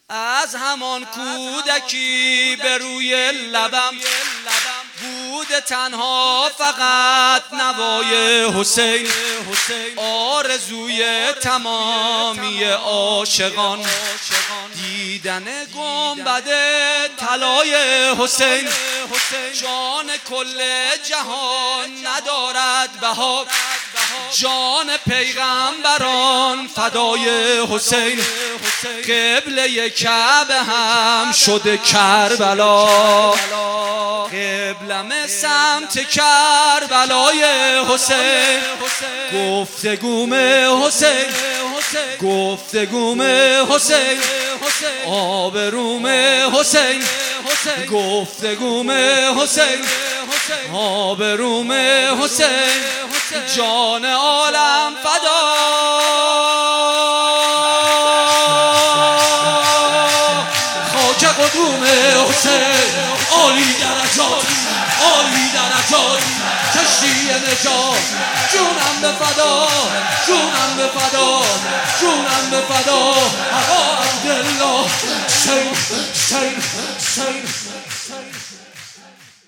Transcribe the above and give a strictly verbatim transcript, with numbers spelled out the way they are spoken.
از همان کودکی به روی لبم بود تنها فقط نوای حسین، آرزوی تمامی عاشقان دیدن گنبد طلای حسین. جان کل جهان ندارد بها، جان پیغمبران فدای حسین. قبله کعبه هم شده کربلا، قبلم سمت کربلای حسین. گفتگوم حسین، گفتگوم حسین، آبروم حسین، گفتگوم حسین، آبروم حسین. جان عالم فدا، خاک قدوم حسین. عالی درجات، عالی درجات، کشتی نجات. جونم به فدا، جونم به فدا، جونم به فدا. آقا عبدالله حسین، حسین، حسین.